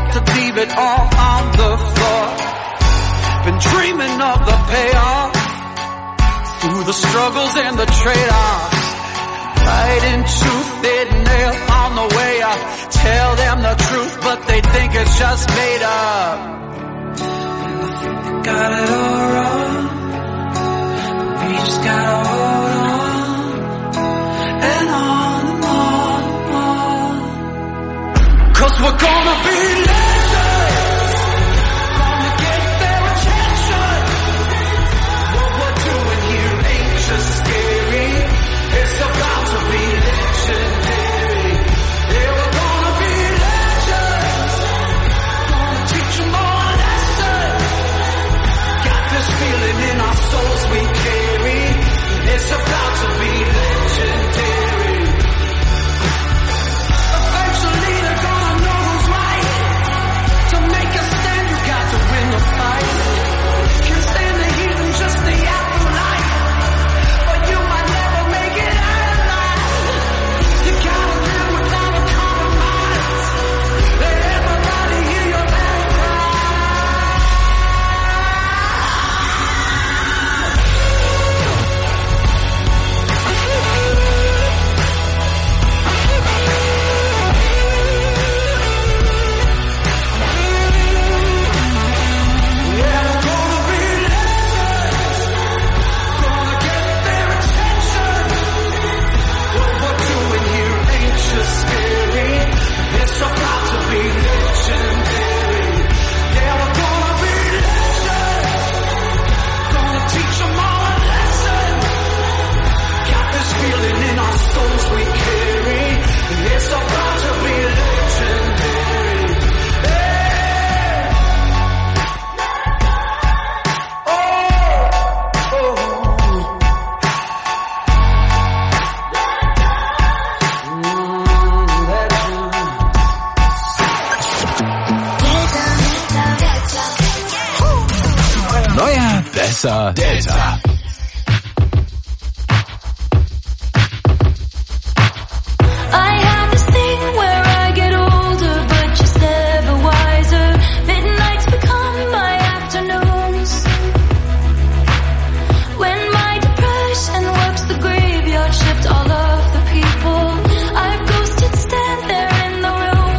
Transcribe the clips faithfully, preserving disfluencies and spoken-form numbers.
got to leave it all on the floor. Been dreaming of the payoff, through the struggles and the trade-offs. Fighting tooth and nail on the way up. Tell them the truth, but they think it's just made up. Got it all wrong, but we just gotta hold on, and on and on and on. Cause we're gonna be legends, gonna get their attention. What we're doing here ain't just scary, it's about to be legendary. Yeah, we're gonna be legends, gonna teach them all a lesson. Got this feeling in our souls we carry, it's about to be legendary. Eventually they're gonna know who's right. To make a stand you got to win the fight. Can't stand the heat and just the afterlife, or you might never make it out alive. You gotta live without a compromise. Let everybody hear your battle cry. Yeah, we're gonna be legends, gonna get their attention. What we're doing here ain't just scary, it's about to be legendary. Yeah, we're gonna be legends, gonna teach them all a lesson. Got this feeling in our souls we carry, it's about to be legendary. Hey! Oh, oh. Mm, legend. Neuer, besser, Delta. I have this thing where I get older, but just never wiser. Midnights become my afternoons. When my depression works the graveyard shift, all of the people I've ghosted stand there in the room.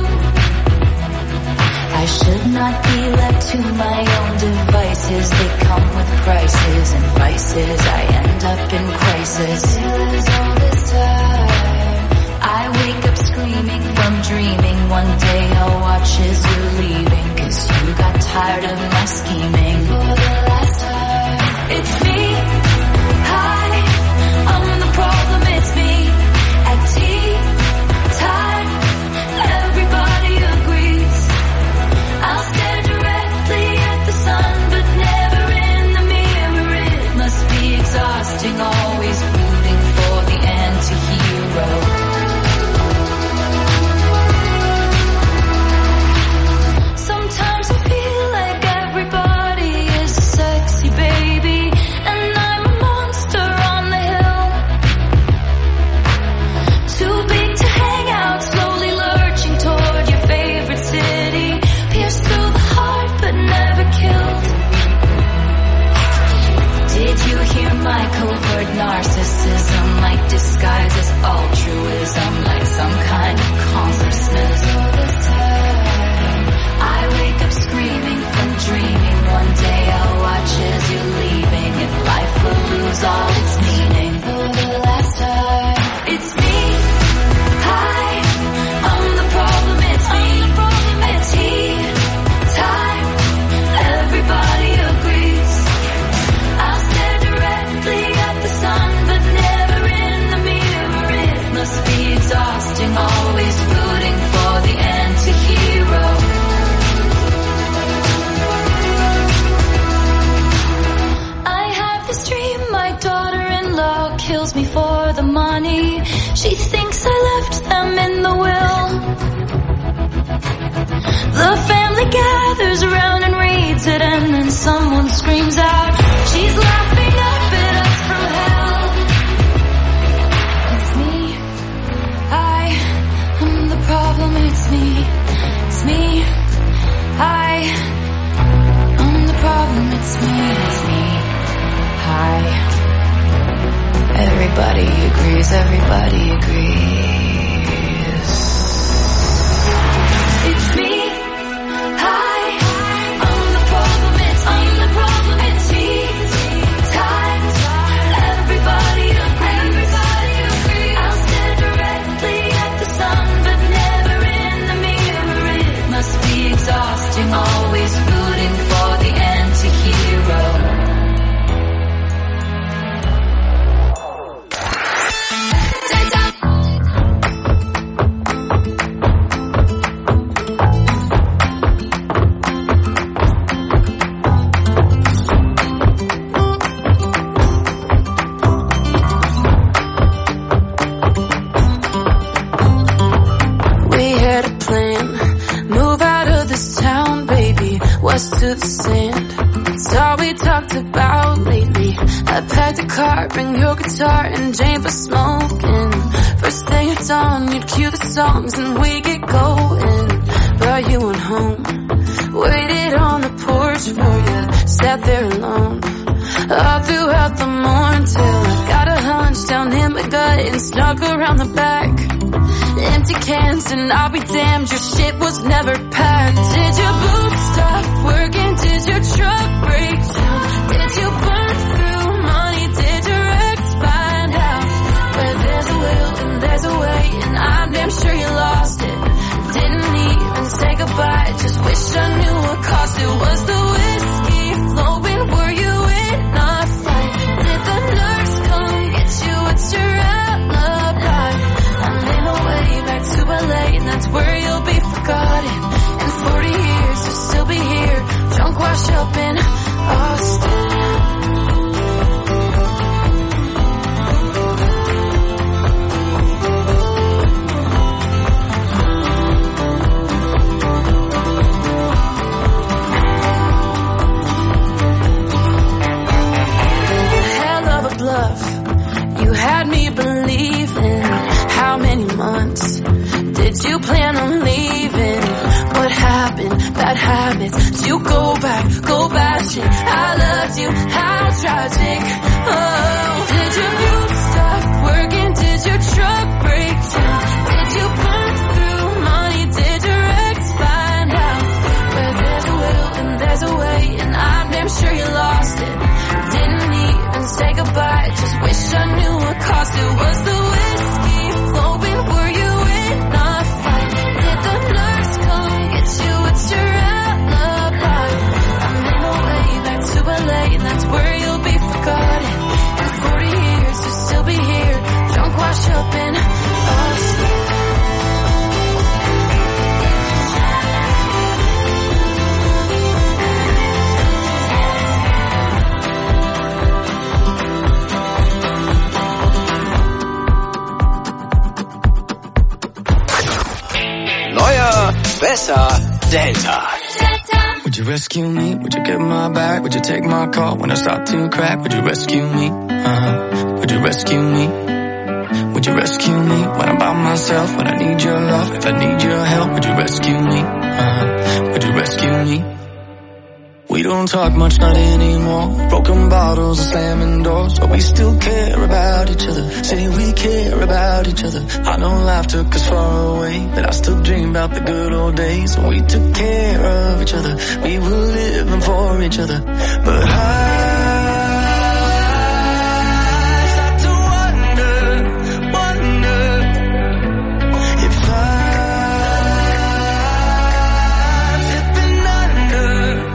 I should not be left to my own devices. They come with prices and vices. I end up in crisis. All this time I wake up screaming from dreaming. One day I'll watch as you're leaving, cause you got tired of my scheming. For the last time, it's me. Hi, I'm the problem, it's me. At tea time, everybody agrees. I'll stare directly at the sun, but never in the mirror. It must be exhausting, always rooting for the anti-hero. Sometimes I feel like everybody is a sexy baby, and I'm a monster on the hill. Too big to hang out, slowly lurching toward your favorite city. Pierced through the heart, but never killed. Did you hear my covert narcissism? Like disguises altruism, like some kind of consciousness. All this time I wake up screaming from dreaming. One day I'll watch as you're leaving, and life will lose all its meaning. For the last time, it's me. Hi, I'm the problem, it's me. At tea time, everybody agrees. I'll stare directly at the sun, but never in the mirror. It must be exhausting, always rooting for the anti-hero. I have this dream, my daughter-in-law kills me for the money. She thinks I left them in the will. The family gathers around and reads it, and then someone screams out, she's laughing up at us from hell. It's me. I am the problem, it's me. It's me. everybody agrees, everybody agrees. It's me, hi, I'm the problem, it's I'm the problem, it's me, times, everybody agrees, everybody agrees. I'll stare directly at the sun, but never in the mirror. It must be exhausting, always rooting for the anti-hero. To the sand, it's all we talked about lately. I packed a car, bring your guitar and Jane for smoking. First thing at dawn, you'd cue the songs and we get going. But you went home, waited on the porch for you, sat there alone all throughout the morn till I got a hunch down in my gut and snuck around the back. Empty cans and I'll be damned, your shit was never packed. Did your boots stop working? Did your truck break down? Did you burn through money? Did your ex find out? Where there's a will and there's a way, and I'm damn sure you lost it. Didn't even say goodbye, just wish I knew what cost it. Was the whiskey flowing? Were you in a fight? Did the nurse come get you? What's your alibi? I'm in my way back to L A, and that's where you'll be forgotten. In forty years you'll still be here, drunk washed up in Austin. Hell of a bluff, you had me believing. How many months did you plan on leaving? What happened? Bad habits. Did you go back, go bashing? I loved you, how tragic. Oh, did your boots stop working? Did your truck break down? Did you burn through money? Did your ex find out? Where there's a will and there's a way, and I'm damn sure you lost it. Didn't even say goodbye, just wish I knew what cost it. Was the whiskey flowing? Were you in a fight? Did the nurse come get you? What's your alibi? I'm in my way back to L A, and that's where you'll be forgotten. In forty years you'll still be here, drunk washed up in Austin. Besser Delta. Would you rescue me? Would you get my back? Would you take my call when I start to crack? Would you rescue me? Uh-huh. Would you rescue me? Would you rescue me when I'm by myself? When I need your love, if I need your help, would you rescue me? Uh-huh. Would you rescue me? We don't talk much, not anymore. Broken bottles and slamming doors, but we still care about each other. Say we care about each other. I know life took us far away, but I still dream about the good old days when we took care of each other. We were living for each other. But I start to wonder, wonder if I'm slipping under.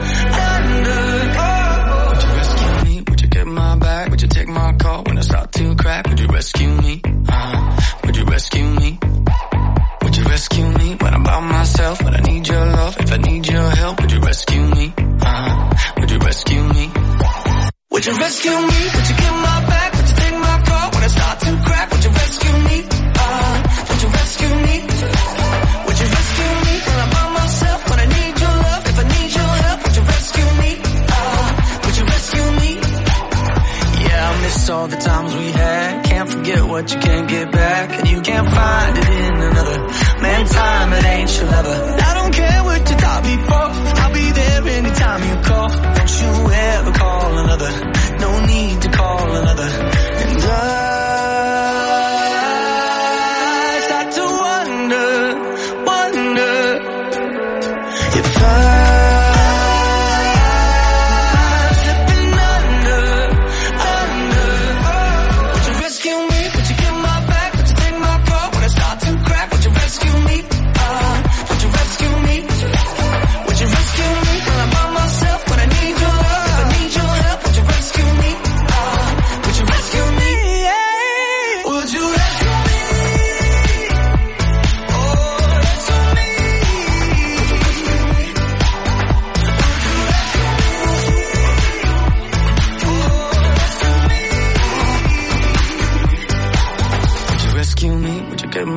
Would you rescue me? Would you get my back? Would you take my call when I start to crack? Would you rescue me? Uh, would you rescue me? Would you rescue me when I'm by myself? When I need your love, if I need your help, would you rescue me? Uh, would you rescue me? Would you rescue me? Would you get my back? Would you take my call when I start to crack? Would you rescue me? Uh, would you rescue me? Would you rescue me when I'm by myself? When I need your love, if I need your help, would you rescue me? Uh, would you rescue me? Yeah, I miss all the times we had. Can't forget what you can't get back, and you can't find it in another. Man, time, it ain't your lover. I don't care what you thought before, I'll be there anytime you call. Don't you ever call another, no need to call another. And I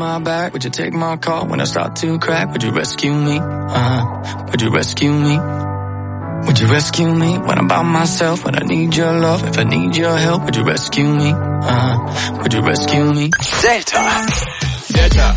my back? Would you take my call when I start to crack? Would you rescue me? Uh-huh. Would you rescue me? Would you rescue me when I'm by myself? When I need your love, if I need your help, would you rescue me? Uh-huh. Would you rescue me? Delta. Delta.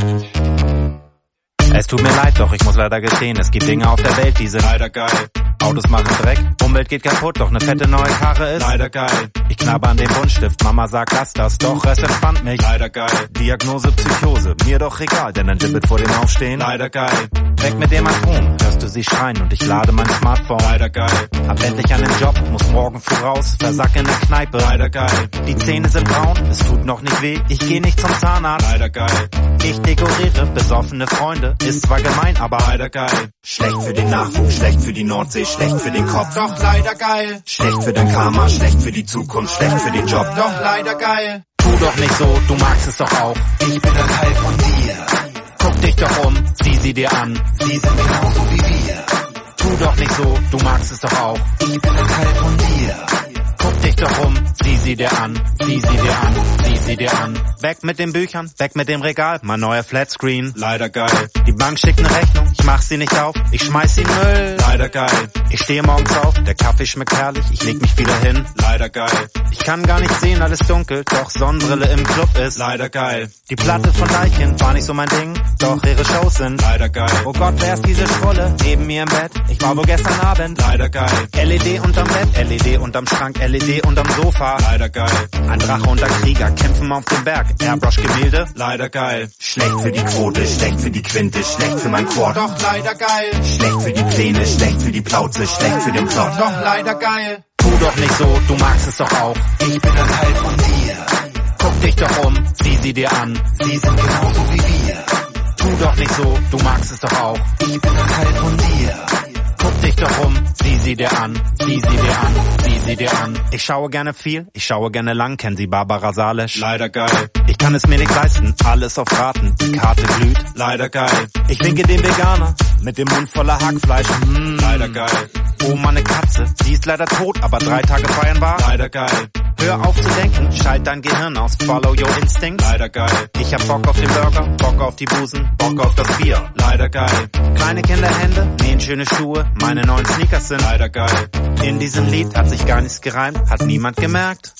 Es tut mir leid, doch ich muss leider gestehen, es gibt Dinge auf der Welt, die sind leider geil. Autos machen Dreck, Umwelt geht kaputt, doch ne fette neue Karre ist leider geil. Ich knabber an den Buntstift, Mama sagt, lass das, doch es entspannt mich. Leider geil. Diagnose Psychose, mir doch egal, denn ein Gibbet vor dem Aufstehen. Leider geil. Weg mit dem Atom, hörst du sie schreien und ich lade mein Smartphone. Leider geil. Hab endlich einen Job, muss morgen voraus, versack in der Kneipe. Leider geil. Die Zähne sind braun, es tut noch nicht weh, ich geh nicht zum Zahnarzt. Leider geil. Ich dekoriere besoffene Freunde, ist zwar gemein, aber leider geil. Schlecht für den Nachwuchs, schlecht für die Nordsee, schlecht für den Kopf, doch leider geil. Schlecht für dein Karma, schlecht für die Zukunft, schlecht für den Job, doch leider geil. Tu doch nicht so, du magst es doch auch. Ich bin ein Teil von dir. Guck dich doch um, sieh sie dir an. Sie sind genauso wie wir. Tu doch nicht so, du magst es doch auch. Ich bin ein Teil von dir. Guck dich doch um, sieh sie dir an, sieh sie dir an, sieh sie dir an. Weg mit den Büchern, weg mit dem Regal, mein neuer Flatscreen. Leider geil. Die Bank schickt ne Rechnung, ich mach sie nicht auf, ich schmeiß sie in Müll. Leider geil. Ich stehe morgens auf, der Kaffee schmeckt herrlich, ich leg mich wieder hin. Leider geil. Ich kann gar nicht sehen, alles dunkel, doch Sonnenbrille im Club ist. Leider geil. Die Platte von Deichkind war nicht so mein Ding, doch ihre Shows sind. Leider geil. Oh Gott, wer ist diese Schrulle? Neben mir im Bett, ich war wohl gestern Abend. Leider geil. L E D unterm Bett, L E D unterm Schrank, L E D unterm Sofa. Leider geil. Ein Drache und ein Krieger kämpfen auf dem Berg. Airbrush-Gemälde. Leider geil. Schlecht für die Quote, schlecht für die Quinte, schlecht für mein Quad. Doch leider geil. Schlecht für die Pläne, schlecht für die Plauze, schlecht für den Plot. Doch leider geil. Tu doch nicht so, du magst es doch auch. Ich bin ein Teil von dir. Guck dich doch um, sieh sie dir an. Sie sind genauso wie wir. Tu doch nicht so, du magst es doch auch. Ich bin ein Teil von dir. Guck dich doch um, sieh sie dir an, sieh sie dir an, sieh sie dir an. Ich schaue gerne viel, ich schaue gerne lang, kennen Sie Barbara Salisch? Leider geil. Ich kann es mir nicht leisten, alles auf Raten, die Karte glüht. Leider geil. Ich winke dem Veganer, mit dem Mund voller Hackfleisch. Mmh. Leider geil. Oh, meine Katze, sie ist leider tot, aber drei Tage feiern war. Leider geil. Hör auf zu denken, schalt dein Gehirn aus, follow your instinct. Leider geil. Ich hab Bock auf den Burger, Bock auf die Busen, Bock auf das Bier. Leider geil. Kleine Kinderhände, nähen schöne Schuhe, meine neuen Sneakers sind. Leider geil. In diesem Lied hat sich gar nichts gereimt, hat niemand gemerkt.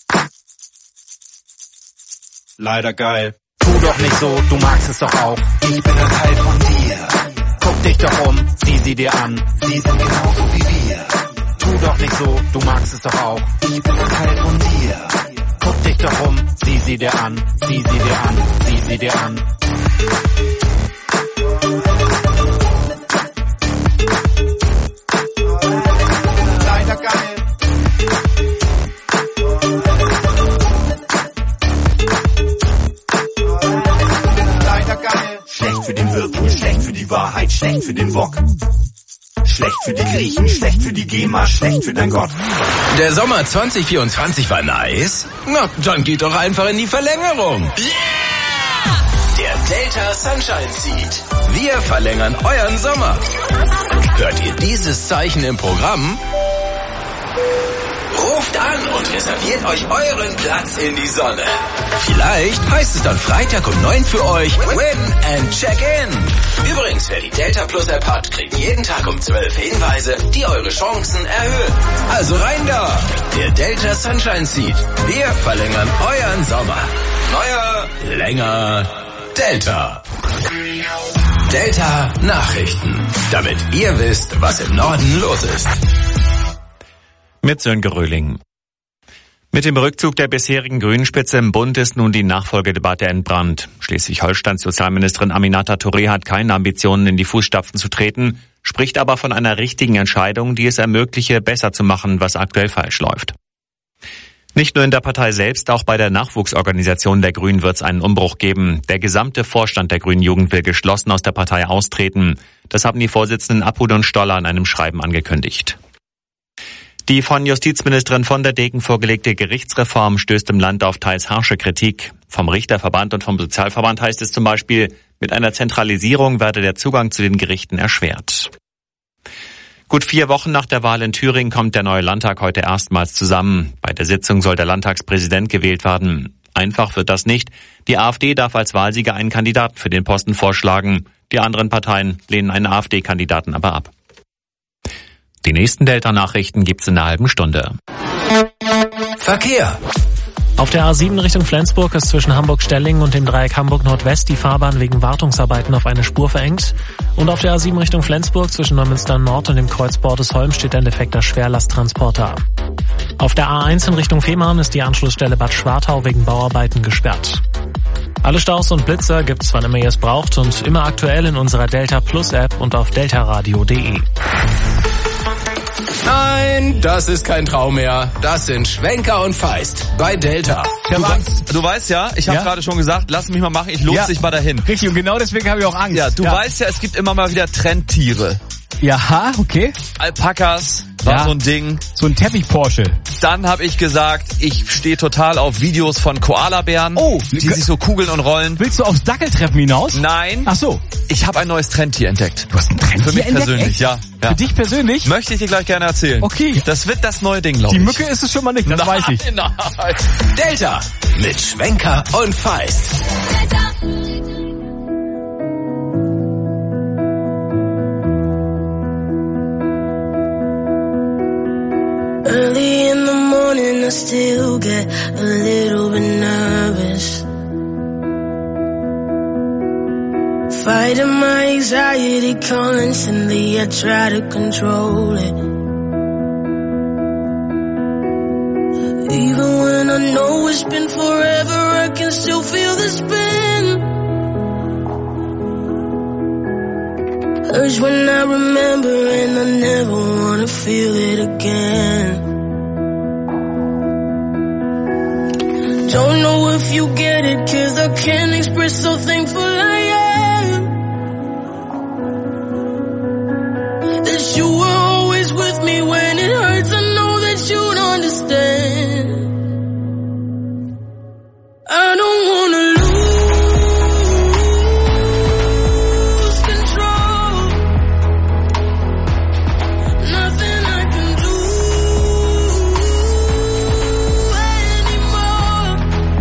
Leider geil. Tu doch nicht so, du magst es doch auch. Ich bin ein Teil von dir. Guck dich doch um, sieh sie dir an. Sie sind genauso wie wir. Tu doch nicht so, du magst es doch auch. Ich bin ein Teil von dir. Guck dich doch um, sieh sie dir an, sieh sie dir an, sieh sie dir an. Leider geil. Leider geil. Schlecht für den Whirlpool, schlecht für die Wahrheit, schlecht für den Wok. Schlecht für die Griechen, schlecht für die GEMA, schlecht für dein Gott. Der Sommer zwanzig vierundzwanzig war nice? Na, dann geht doch einfach in die Verlängerung. Yeah! Der Delta Sunshine Seat. Wir verlängern euren Sommer. Hört ihr dieses Zeichen im Programm? Ruft an und reserviert euch euren Platz in die Sonne. Vielleicht heißt es dann Freitag um neun für euch Win and Check-in. Übrigens, wer die Delta Plus App hat, kriegt jeden Tag um zwölf Hinweise, die eure Chancen erhöhen. Also rein da, der Delta Sunshine Seat. Wir verlängern euren Sommer. Neuer, länger, Delta. Delta Nachrichten, damit ihr wisst, was im Norden los ist. Mit Sönke Röhling. Mit dem Rückzug der bisherigen Grünen-Spitze im Bund ist nun die Nachfolgedebatte entbrannt. Schleswig-Holsteins Sozialministerin Aminata Touré hat keine Ambitionen, in die Fußstapfen zu treten, spricht aber von einer richtigen Entscheidung, die es ermögliche, besser zu machen, was aktuell falsch läuft. Nicht nur in der Partei selbst, auch bei der Nachwuchsorganisation der Grünen wird es einen Umbruch geben. Der gesamte Vorstand der Grünen Jugend will geschlossen aus der Partei austreten. Das haben die Vorsitzenden Abud und Stoller in einem Schreiben angekündigt. Die von Justizministerin von der Degen vorgelegte Gerichtsreform stößt im Land auf teils harsche Kritik. Vom Richterverband und vom Sozialverband heißt es zum Beispiel, mit einer Zentralisierung werde der Zugang zu den Gerichten erschwert. Gut vier Wochen nach der Wahl in Thüringen kommt der neue Landtag heute erstmals zusammen. Bei der Sitzung soll der Landtagspräsident gewählt werden. Einfach wird das nicht. Die AfD darf als Wahlsieger einen Kandidaten für den Posten vorschlagen. Die anderen Parteien lehnen einen AfD-Kandidaten aber ab. Die nächsten Delta-Nachrichten gibt's in einer halben Stunde. Verkehr. Auf der A sieben Richtung Flensburg ist zwischen Hamburg-Stellingen und dem Dreieck Hamburg-Nordwest die Fahrbahn wegen Wartungsarbeiten auf eine Spur verengt. Und auf der A sieben Richtung Flensburg zwischen Neumünster Nord und dem Kreuz Bordesholm steht ein defekter Schwerlasttransporter. Auf der A eins in Richtung Fehmarn ist die Anschlussstelle Bad Schwartau wegen Bauarbeiten gesperrt. Alle Staus und Blitzer gibt's, wann immer ihr es braucht und immer aktuell in unserer Delta Plus App und auf deltaradio punkt de. Nein, das ist kein Traum mehr. Das sind Schwenker und Feist bei Delta. Du, weißt, du weißt ja, ich habe ja? gerade schon gesagt, lass mich mal machen, ich los ja. dich mal dahin. Richtig, und genau deswegen habe ich auch Angst. Ja, du ja. weißt ja, es gibt immer mal wieder Trendtiere. Ja, okay. Alpakas war ja. so ein Ding. So ein Teppich-Porsche. Dann habe ich gesagt, ich stehe total auf Videos von Koalabären, oh, die sich so kugeln und rollen. Willst du aufs Dackeltreffen hinaus? Nein. Ach so. Ich habe ein neues Trendtier entdeckt. Du hast ein Trendtier Für mich entdeckt? persönlich, ja, ja. Für dich persönlich? Möchte ich dir gleich gerne erzählen. Okay. Das wird das neue Ding, glaube ich. Die Mücke ist es schon mal nicht, das nein, weiß ich. Nein. Delta mit Schwenker und Feist. Early in the morning, I still get a little bit nervous. Fighting my anxiety constantly, I try to control it. Even when I know it's been forever, I can still feel the spin. Urge when I remember and I never wanna feel it again. Don't know if you get it, cause I can't express so thankful I am. That you were always with me when it hurts, I know that you'd understand. I don't wanna lose control. Nothing I can do anymore.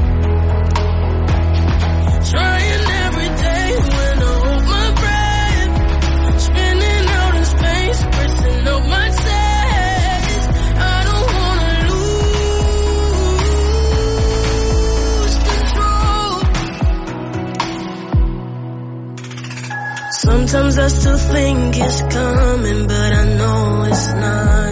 Trying every day when I hold my breath, spinning out in space, pressing up my chest. I don't wanna lose control. Sometimes I still think it's coming, but I know it's not.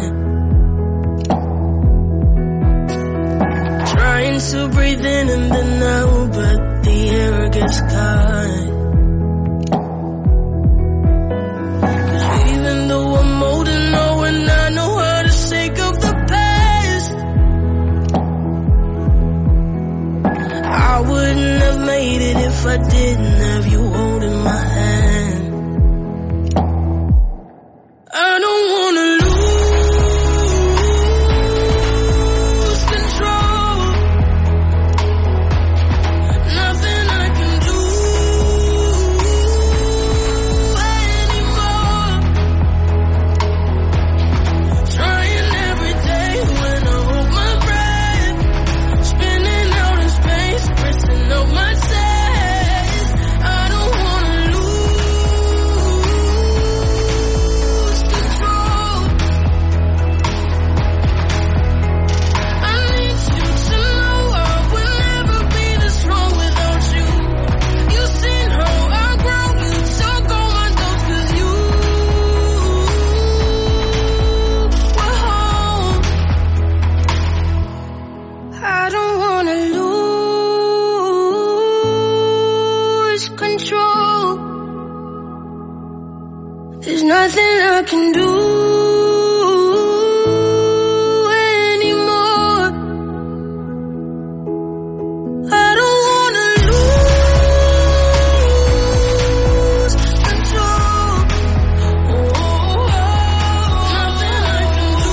Trying to breathe in and then out, but the air gets caught. 'Cause even though I'm old and know and I know how to shake off the past, I wouldn't have made it if I didn't have you holding my hand. I don't wanna lose control. Nothing I can do anymore. Trying every day when I hold my breath, spinning out in space, pressing up my chest. I don't wanna lose control. I need you to know I would never be this strong without you. You've seen how I grow, you took all my doubts 'cause you were home. I don't wanna lose control. There's nothing I can do anymore. I don't wanna lose control. Oh, nothing I can do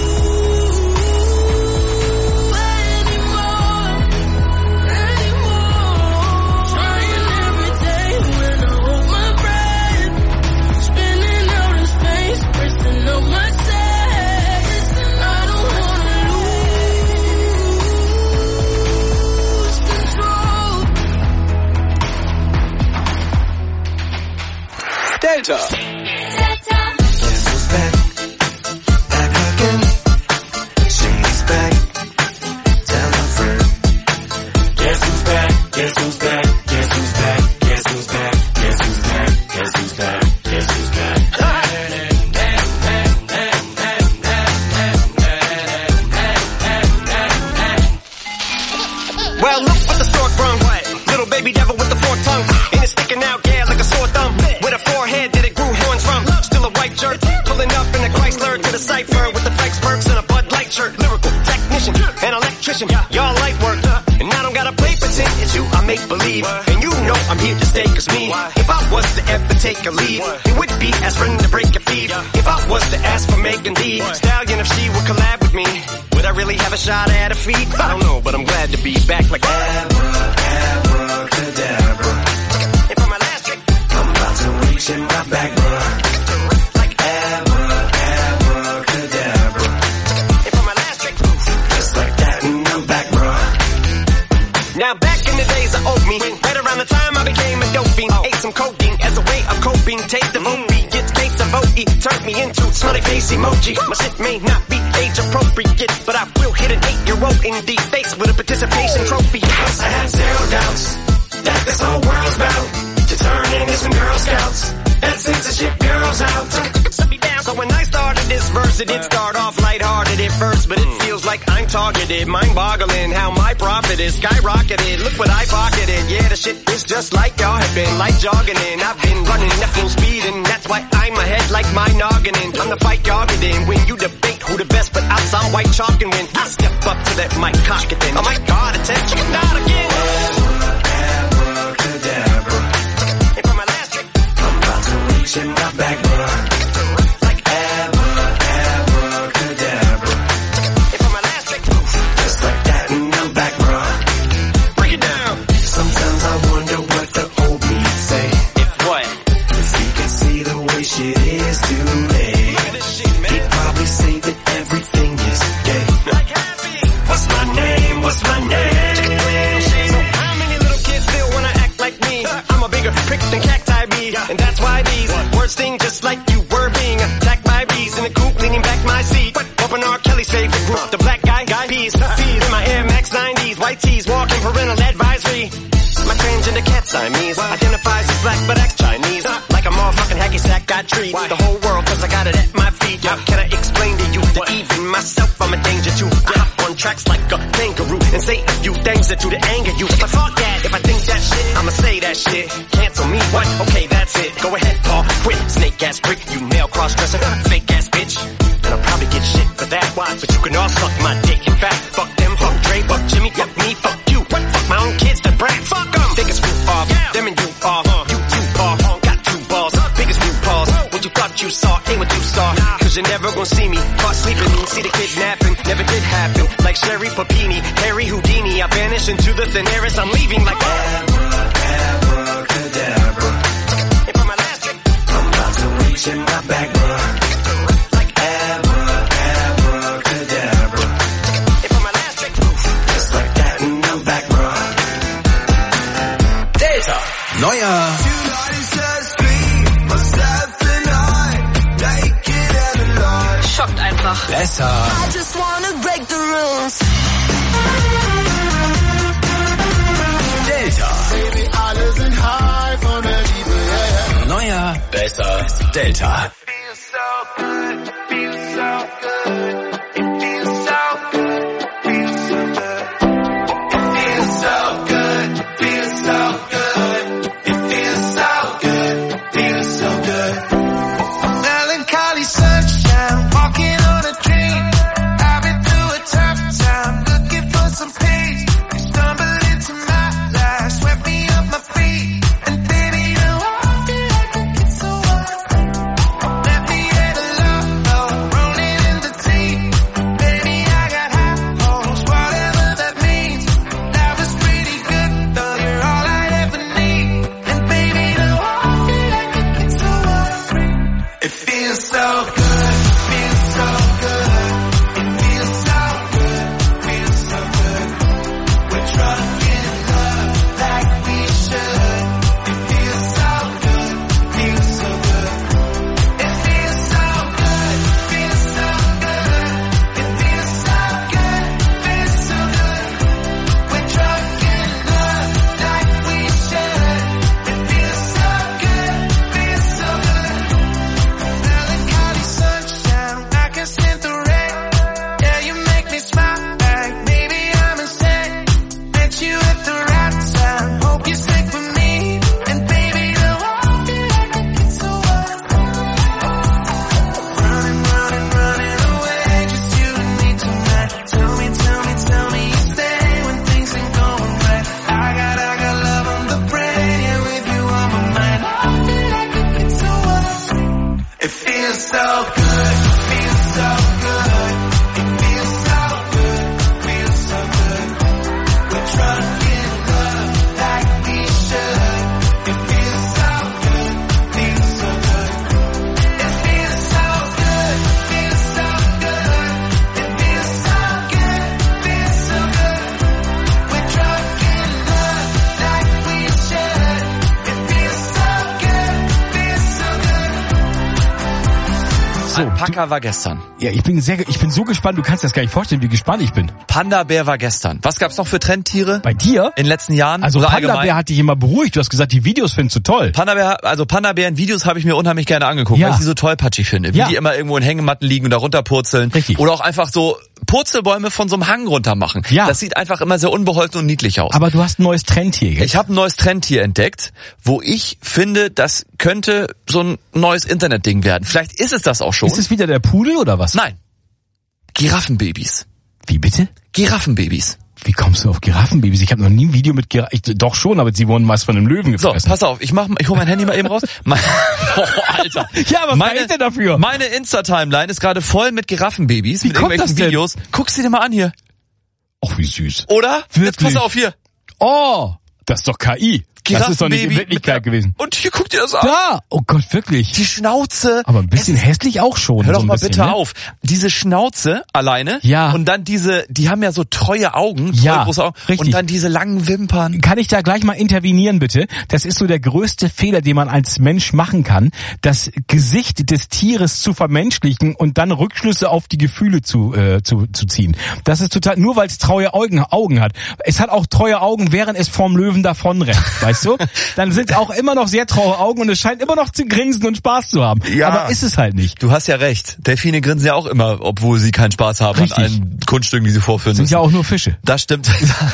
anymore. Anymore. Trying every day when I hold my breath, spinning out in space, pressing up Delta. Guess who's back? Back again. She's back. Tell a friend. Guess who's back? Guess who's back? Guess who's back? Guess who's back? Guess who's back? Guess who's back? Guess who's back? Well, look what the stork brung. Little baby devil with the forked tongue. And it's sticking out, yeah, like a sore thumb. With a forehead that it grew horns from. Still a white jerk. Pulling up in a Chrysler to the cipher with the flex perks and a Bud Light shirt. Lyrical technician, an electrician. Y'all light work. And I don't gotta play pretend. It's you I make believe. And you know I'm here to stay, cause me, if I was to ever take a leave, it would be as friend to break a feed. If I was to ask for Megan Thee Stallion, if she would collab with me, would I really have a shot at a feat? I don't know, but I'm glad to be back like abracadabra. And for my last trick, I'm about to reach in my back, bruh. Like abracadabra. And for my last trick, just like that, and I'm back, bruh. Now back in the days I owed me, right around the time I became a dope fiend. Ate some codeine as a way of coping. Take the vote beat, get cakes of O E, turned me into smiley face emoji. My shit may not be age appropriate, but I will hit an eight-year-old in the face with a participation trophy. Plus I have zero doubts that this whole world's about to turn into some Girl Scouts and censorship girls out. So when I started this verse, it did start off lighthearted at first, but it feels like I'm targeted, mind-boggling how my profit is skyrocketed. Look what I pocketed, yeah, the shit is just like y'all have been, like jogging in. I've been running at full speed, and that's why I'm ahead like my noggin in. I'm the fight y'all get in when you debate who the best, but I'm some white chalk, and when I step up to that mic, cock it then. Oh my God, attention, not again. Abracadabra. And for my last trick, I'm about to reach in my back, bruh. And that's why these words sting just like you were being attacked by bees in the coop, leaning back my seat. Open R. Kelly's favorite group, the black guy, guy peas. In my Air Max nineties, white tees, walking parental advisory. My transgender cat Siamese identifies as black but acts Chinese. Like a motherfucking hacky sack, I treat the whole world cause I got it at my feet. Can I explain to you that even myself I'm a danger to? I hop on tracks like a kangaroo and say a few things that do to anger you. If I thought that, if I think that shit, I'ma say that shit. Cancel me, what? Okay, that's it. Go ahead, Paul, quit. Snake ass prick, you male cross-dresser, fake ass bitch. And I'll probably get shit for that. Why? But you can all suck my dick. In fact, fuck them, fuck Dre, fuck Jimmy, fuck me, fuck you. What? Fuck my own kids, the brat. Fuck them. Biggest screw off. Yeah. Them and you off. Uh, you two off. Uh, got two balls. Uh, biggest screw balls. What you thought you saw ain't what you saw. Nah. Cause you're never gonna see me caught sleeping. See the kidnapping. Never did happen. Like Sherry Papini, Harry Houdini. I vanish into the thin air as I'm leaving like abracadabra. And for my last trick, I'm about to reach in my back, bruh. Like abracadabra. And for my last trick, just like that, and I'm back, bruh. Delta. Neuer. Schockt einfach. Besser. I just wanna break the rules. Delta. Baby, alle sind high von der Liebe, yeah. Neuer, besser, Delta. Feels so good, feels so good. It feels so good, feels so good. It feels so good, feels so good. It feels so good, feels so good. Melancholy sunshine, walking on a dream. I've been through a tough time, looking for some peace. You stumbled into my life, swept me off my feet. And baby, you know I feel like I get so high. Let me at a low, low, rolling in the deep. Baby, I got high hopes, whatever that means. Life is pretty good, though you're all I ever need. And baby, you know I feel like I get so high. It feels so good, feels so good. It feels so good, feels so good. We're drunk in love like we should. It feels so good, feels so good. feels so good, feels so good. It feels so good, feels so good. We're drunk in love like we should. It feels so good, feels so good. It feels so good, feels so good. It feels so good, feels so good. We're drunk in love like we should. It feels so good, feels so good. So, Alpaka war gestern. Ja, ich bin sehr, ich bin so gespannt, du kannst dir das gar nicht vorstellen, wie gespannt ich bin. Panda-Bär war gestern. Was gab's noch für Trendtiere? Bei dir? In den letzten Jahren? Also oder Panda-Bär allgemein? hat dich immer beruhigt. Du hast gesagt, die Videos findest du toll. Panda-Bär, also Panda-Bären-Videos habe ich mir unheimlich gerne angeguckt, Ja. weil ich die so tollpatschig finde. Wie Ja. die immer irgendwo in Hängematten liegen und da runterpurzeln. Richtig. Oder auch einfach so Purzelbäume von so einem Hang runter machen. Ja. Das sieht einfach immer sehr unbeholfen und niedlich aus. Aber du hast ein neues Trendtier jetzt. Ich habe ein neues Trendtier entdeckt, wo ich finde, das könnte so ein neues Internetding werden. Vielleicht ist es das auch schon. Ist es wieder der Pudel oder was? Nein. Giraffenbabys. Wie bitte? Giraffenbabys. Wie kommst du auf Giraffenbabys? Ich habe noch nie ein Video mit Giraffen. Doch schon, aber sie wurden meist von einem Löwen So, gefressen. pass auf, ich mach, ich hol mein Handy mal eben raus. Mein, oh, Alter. Ja, was meine, meine, denn dafür? Meine Insta-Timeline ist gerade voll mit Giraffenbabys, Wie mit kommt irgendwelchen das denn? Videos. Guck sie dir mal an hier. Ach, wie süß. Oder? Jetzt Wirklich? pass auf hier. Oh, das ist doch K I. Das ist doch nicht in Giraffenbaby Wirklichkeit mit der- gewesen. Und hier, guck dir das an. Da! Oh Gott, wirklich. Die Schnauze. Aber ein bisschen hässlich auch schon. Hör so doch ein mal bisschen, bitte ne? auf. Diese Schnauze alleine. Ja. Und dann diese, die haben ja so treue Augen. Treue Ja, große Augen. richtig. Und dann diese langen Wimpern. Kann ich da gleich mal intervenieren, bitte? Das ist so der größte Fehler, den man als Mensch machen kann, das Gesicht des Tieres zu vermenschlichen und dann Rückschlüsse auf die Gefühle zu äh, zu, zu ziehen. Das ist total, nur weil es treue Augen, Augen hat. Es hat auch treue Augen, während es vorm Löwen davonrennt, weißt du? Dann sind auch immer noch sehr traue Augen und es scheint immer noch zu grinsen und Spaß zu haben. Ja. Aber ist es halt nicht. Du hast ja recht. Delfine grinsen ja auch immer, obwohl sie keinen Spaß haben Richtig. an allen Kunststücken, die sie vorführen Sind müssen. ja auch nur Fische. Das stimmt.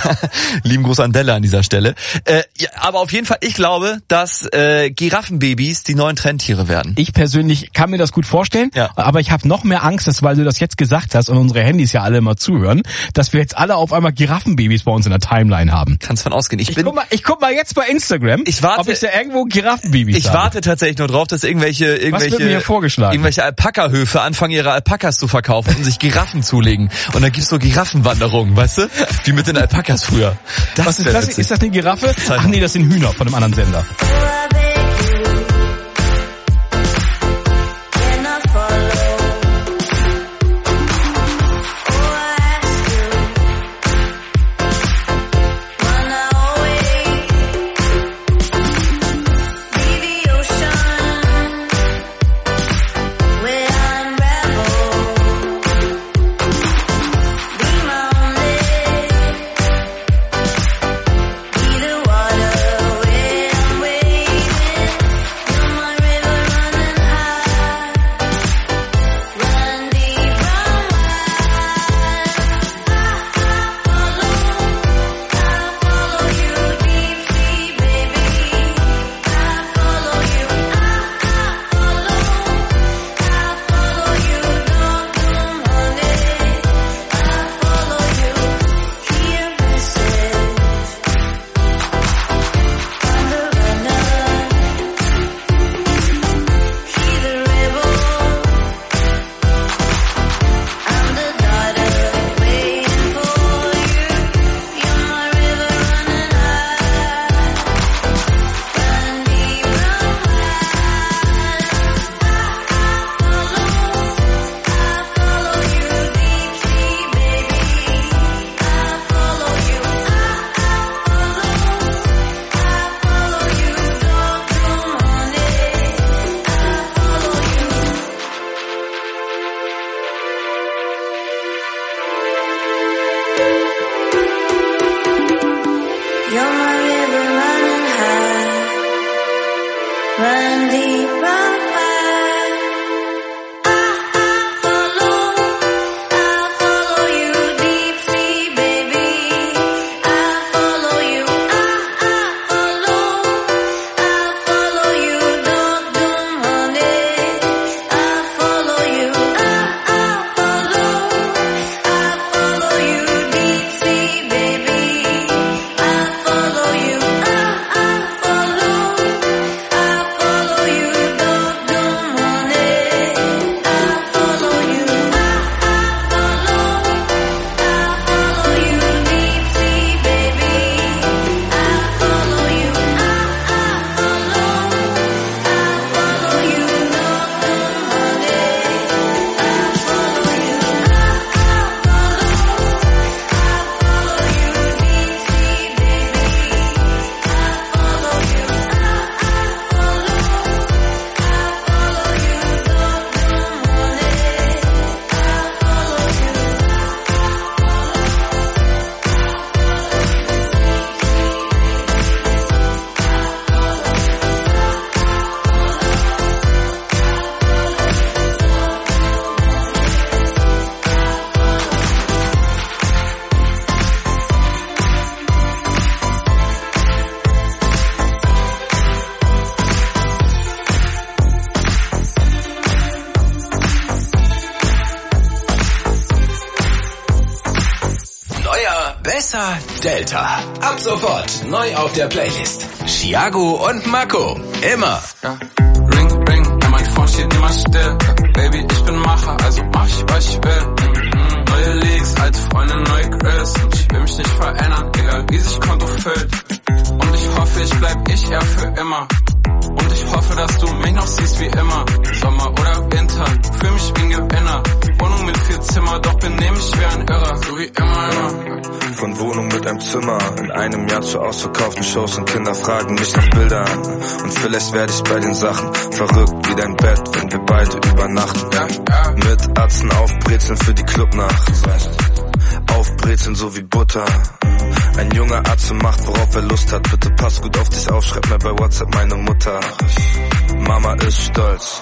Lieben Gruß an Bella an dieser Stelle. Äh, ja, aber auf jeden Fall, ich glaube, dass äh, Giraffenbabys die neuen Trendtiere werden. Ich persönlich kann mir das gut vorstellen, Ja. aber ich habe noch mehr Angst, dass, weil du das jetzt gesagt hast und unsere Handys ja alle immer zuhören, dass wir jetzt alle auf einmal Giraffenbabys bei uns in der Timeline haben. Kannst von ausgehen. Ich, Ich bin, guck mal, ich guck mal jetzt bei Instagram, Ich warte- ob ich da irgendwo Giraffenbabys ich habe. warte tatsächlich nur drauf, dass irgendwelche wird irgendwelche mir hier vorgeschlagen? irgendwelche Alpaka-Höfe anfangen, ihre Alpakas zu verkaufen und sich Giraffen zulegen. Und dann gibt's so Giraffenwanderungen, weißt du? Wie mit den Alpakas früher. Das Was ist wär das? witzig. Ist das eine Giraffe? Zeig Ach mal. nee, das sind Hühner von einem anderen Sender. Wasser Delta. Ab sofort neu auf der Playlist. Chiago und Marco. Immer. Ja. Ring, ring, ja, mein Phone steht niemals still. Baby, ich bin Macher, also mach ich, was ich will. Mhm. Neue Leaks, alte Freunde, neue Grills. Und ich will mich nicht verändern, egal wie sich Konto füllt. Und ich hoffe, ich bleib ich eher für immer. Und ich hoffe, dass du mich noch siehst wie immer. Sommer oder Winter, fühl mich wie ein Gewinner. Wohnung mit vier Zimmer, doch benehm mich wie ein Irrer. So wie immer, immer. Von Wohnung mit einem Zimmer, in einem Jahr zu ausverkauften Shows und Kinder fragen mich nach Bildern. Und vielleicht werde ich bei den Sachen verrückt wie dein Bett, wenn wir beide übernachten. Ja, ja. Mit Atzen aufbrezeln für die Clubnacht. Aufbrezeln so wie Butter. Ein junger Atze macht, worauf er Lust hat. Bitte pass gut auf dich auf, schreib mir bei WhatsApp meine Mutter. Mama ist stolz.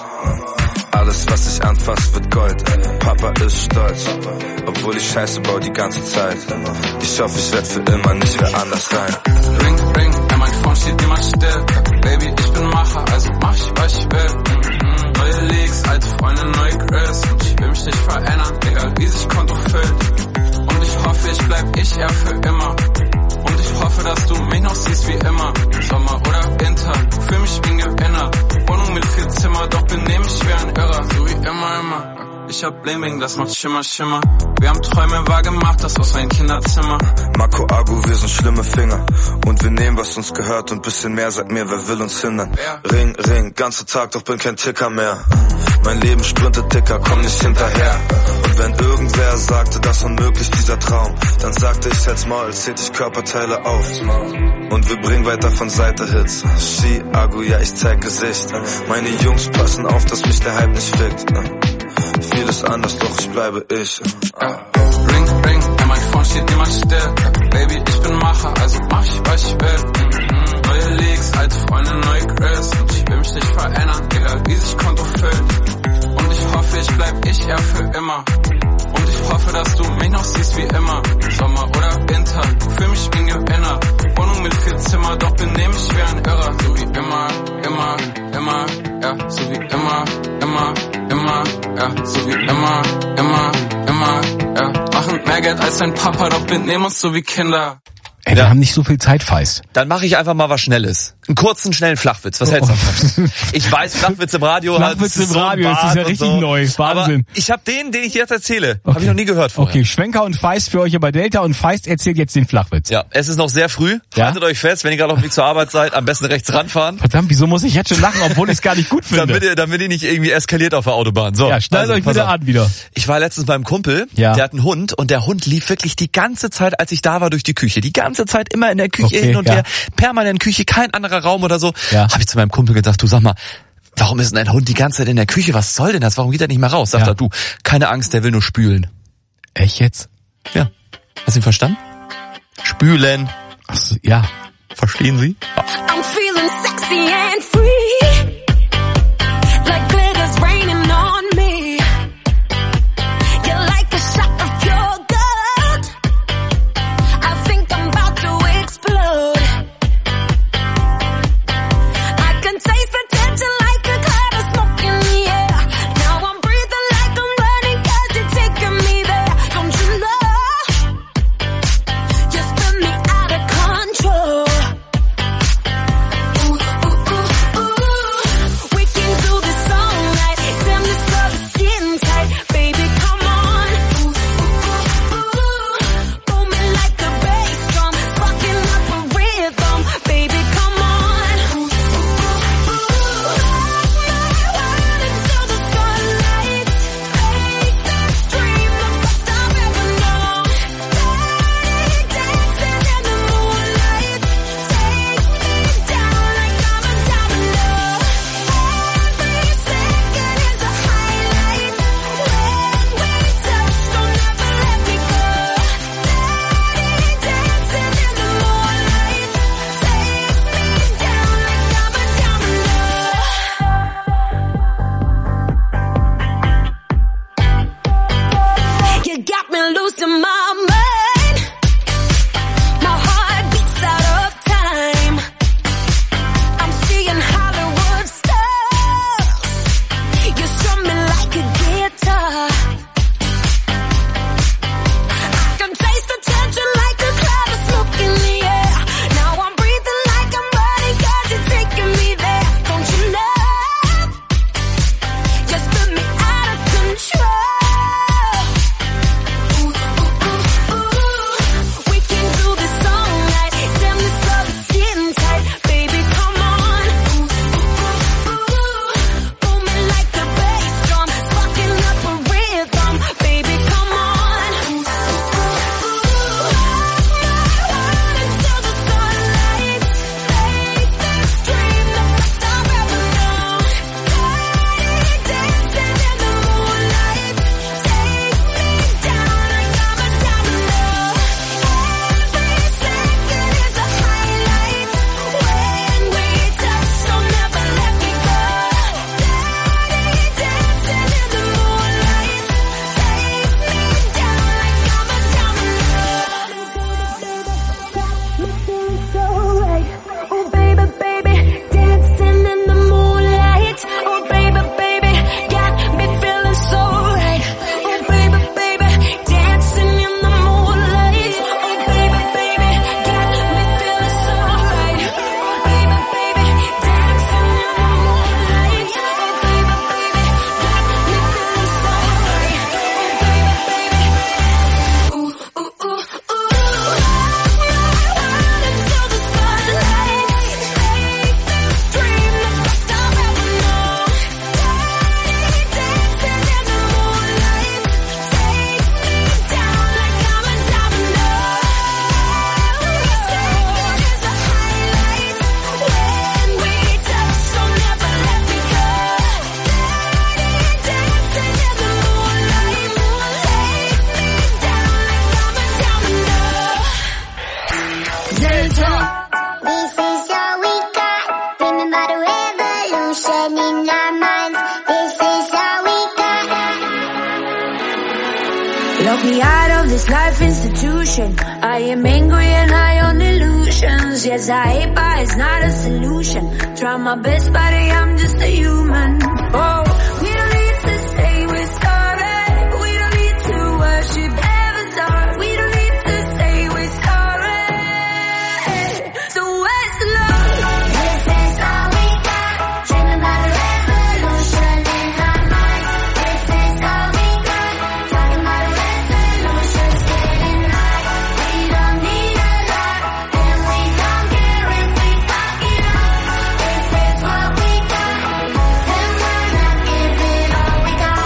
Alles, was ich anfass, wird Gold. Papa ist stolz. Obwohl ich Scheiße baue die ganze Zeit. Ich hoffe, ich werd für immer nicht wer anders sein. Ring, ring, ja, mein Phone steht niemals still. Baby, ich bin Macher, also mach ich, was ich will. Mhm. Neue Leaks, alte Freunde, neue Grills. Und ich will mich nicht verändern, egal wie sich Konto füllt. Und ich hoffe, ich bleib ich eher für immer. Und ich hoffe, dass du mich noch siehst wie immer. Sommer oder Winter, fühl mich wie ein Gewinner. Wohnung mit vier Zimmer, doch benehm mich wie ein Irrer. So wie immer, immer. Ich hab Bling, das macht Schimmer, Schimmer. Wir haben Träume wahr gemacht, das aus ein Kinderzimmer. Marco Agu, wir sind schlimme Finger. Und wir nehmen, was uns gehört und bisschen mehr, sag mir, wer will uns hindern? Ja. Ring, ring, ganze Tag, doch bin kein Ticker mehr. Mein Leben sprintet dicker, komm nicht hinterher. Und wenn irgendwer sagte, das unmöglich, dieser Traum, dann sagte ich, halt's Maul, zählt ich Körperteile auf. Und wir bringen weiter von Seite Hits. Chiago, ja, ich zeig Gesicht. Meine Jungs passen auf, dass mich der Hype nicht fickt. Vieles anders, doch ich bleibe ich. Ja. Ring, ring, ja, mein Phone steht niemals still. Baby, ich bin Macher, also mach ich, was ich will. Mhm. Neue Leaks, alte Freunde, neue Grills. Und ich will mich nicht verändern, egal wie sich Konto füllt. Und ich hoffe, ich bleib ich eher für immer. Und ich hoffe, dass du mich noch siehst wie immer. Sommer oder Winter, fühl mich wie ein Gewinner. Wohnung mit vier Zimmer, doch benehm mich wie ein Irrer. So wie immer, immer, immer, ja, so wie immer, immer, immer, ja, so wie immer, immer, immer, ja. Machen mehr Geld als dein Papa, doch benehmen uns so wie Kinder. Ey, wir ja. haben nicht so viel Zeit, Feist. Dann mache ich einfach mal was Schnelles. Einen kurzen, schnellen Flachwitz. Was hältst du davon? Ich weiß, Flachwitz im Radio. Flachwitz im Radio, das ist ja richtig so neu. Wahnsinn. Aber ich habe den, den ich jetzt erzähle, okay. habe ich noch nie gehört vorher. Okay, Schwenker und Feist für euch hier bei Delta und Feist erzählt jetzt den Flachwitz. Ja, es ist noch sehr früh. Ja? Haltet euch fest, wenn ihr gerade auf dem Weg zur Arbeit seid, am besten rechts ranfahren. Verdammt, wieso muss ich jetzt schon lachen, obwohl ich es gar nicht gut finde? damit, ihr, damit ihr nicht irgendwie eskaliert auf der Autobahn. So, ja, schnallt also, euch wieder an wieder. Ich war letztens beim Kumpel, ja. der hat einen Hund und der Hund lief wirklich die ganze Zeit, als ich da war, durch die Küche. Die ganze Zeit immer in der Küche okay, hin und ja. her, permanent Küche, kein anderer Raum oder so. Ja. Habe ich zu meinem Kumpel gesagt, du sag mal, warum ist denn ein Hund die ganze Zeit in der Küche? Was soll denn das? Warum geht er nicht mal raus? Sagt ja. er, du, keine Angst, der will nur spülen. Echt jetzt? Ja. Hast du ihn verstanden? Spülen. Ach so, ja. Verstehen Sie? Ja. I'm feeling sexy and free. Like glitter's raining on me. You're like a shot of pure gold. I think I'm about to explode. I can taste the tension like a cloud of smoke in the air. Now I'm breathing like I'm running 'cause you're taking me there. Don't you know? You spin me out of control. Ooh, ooh, ooh, ooh. Lock me out of this life institution. I am angry and high on illusions. Yes, I hate, but it's not a solution. Try my best, but I'm just a human. Oh, we don't need to say we're sorry. We don't need to worship heaven's heart. We don't need to say we're sorry. So where's the love? This is all we got. Dreaming about a revolution in our minds. This is all we got. Talking about a resolution, getting high. We don't need a lot, and we don't care if we fuck it up. This is what we got, and we're not giving all we got.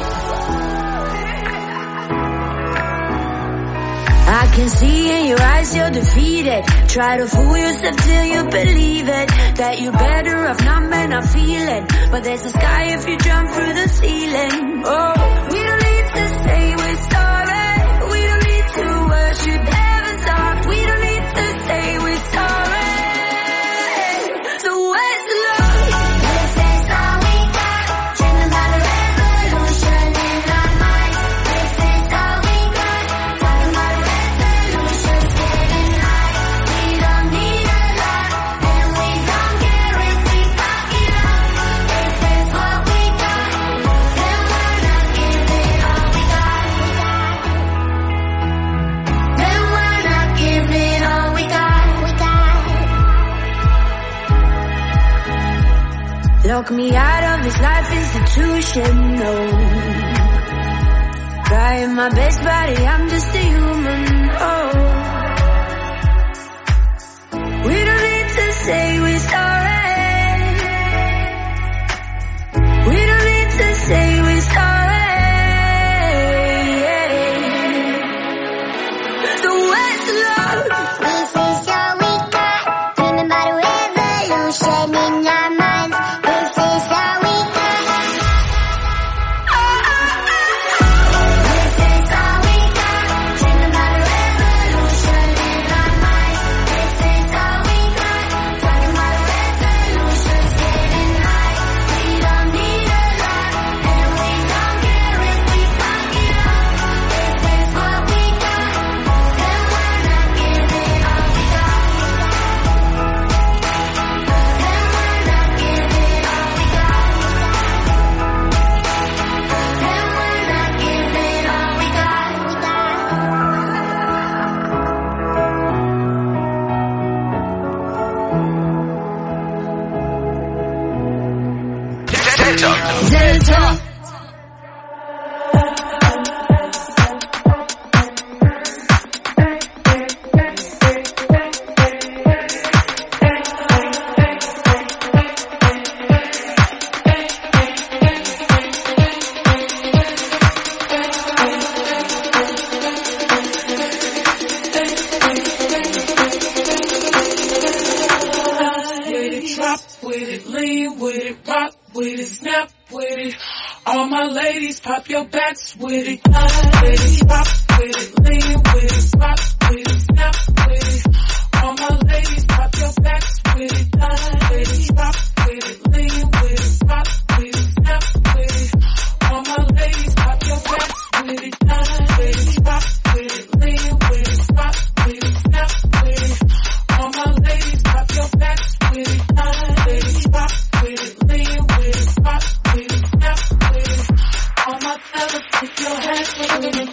I can see in your eyes you're defeated. Try to fool yourself till you believe it. That you're better off numb and not feeling. But there's a sky if you jump through the ceiling. Oh, we don't need to say we're sorry. We don't need to worship heaven's heart. We don't need to say we're sorry. So where's the love? This is all we got. Dreaming about a revolution in our minds. This is all we got. Talking about a resolution, getting high. We don't need a lot, and we don't care if we fuck it up. This is what we got, and we're not giving all we got. Then we're not giving all we got. Lock me out of this life institution, no. Trying my best, buddy, I'm just a human, oh. We don't need to say we're sorry. We don't need to say we're sorry. So where's the love? This is all we got. Dreaming about a revolution in our minds. This is all we got. This is all we got. Dreaming about a revolution in our minds. This is all we got. Talking about a resolution, getting high. We don't need a lot, and we don't care if we fuck it up. This is what we got, and we're not giving all we got. Delta. With it, drop with it, lean with it, rock with it, snap with it. All my ladies, pop your backs with it. With it, drop with it, lean with it, rock with it, snap with it. All my ladies, pop your backs with it. With it, drop with it, lean with it, rock with it, snap with it. All my ladies, pop your backs with it. With it, drop with it, lean with it, rock with it, snap with it. All my ladies, pop your backs with it. With it, drop with it, lean with it, rock with it, snap with it. All my fellas, put your hands with it.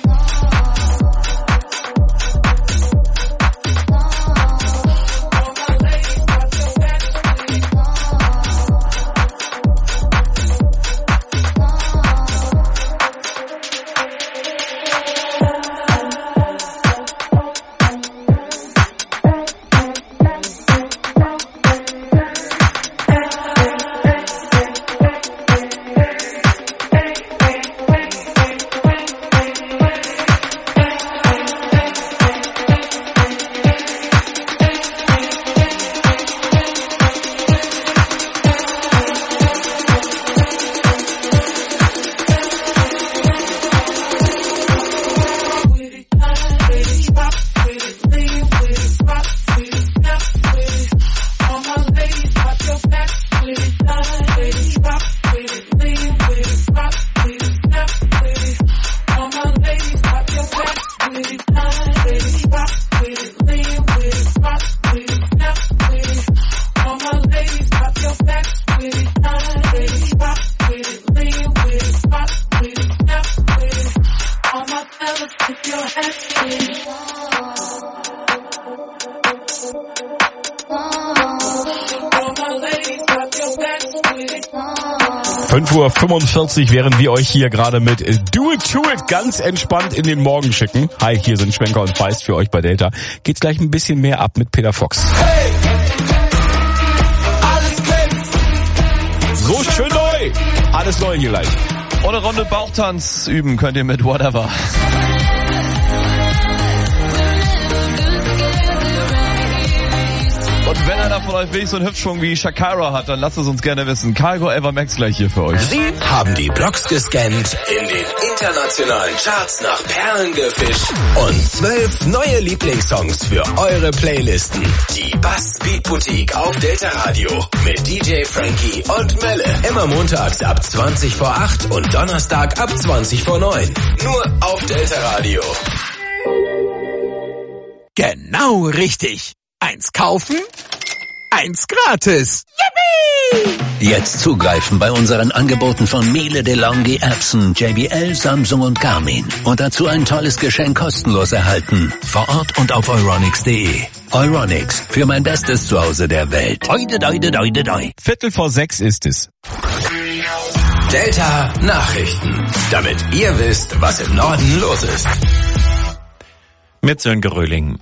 fellas, tip your hats with it. All my ladies, pop your backs with it. fünf Uhr fünfundvierzig, während wir euch hier gerade mit Do It To It ganz entspannt in den Morgen schicken. Hi, hier sind Schwenker und Feist für euch bei Delta. Geht's gleich ein bisschen mehr ab mit Peter Fox. Hey, alles glänzt. So schön neu. Alles neu hier gleich. Und eine Runde Bauchtanz üben könnt ihr mit Whatever. Und wenn einer von euch wirklich so einen Hüftschwung wie Shakira hat, dann lasst es uns gerne wissen. Cargo Evermax gleich hier für euch. Sie haben die Blogs gescannt, in den internationalen Charts nach Perlen gefischt und zwölf neue Lieblingssongs für eure Playlisten. Die Bass Beat Boutique auf Delta Radio mit D J Frankie und Melle. Immer montags ab zwanzig vor acht und Donnerstag ab zwanzig vor neun. Nur auf Delta Radio. Genau richtig. Eins kaufen, eins gratis. Yippie! Jetzt zugreifen bei unseren Angeboten von Miele, DeLonghi, Epson, J B L, Samsung und Garmin. Und dazu ein tolles Geschenk kostenlos erhalten. Vor Ort und auf euronics punkt de. Euronics, für mein bestes Zuhause der Welt. Oide, oide, oide, oide. Viertel vor sechs ist es. Delta Nachrichten, damit ihr wisst, was im Norden los ist. Mit Sönke Röhling.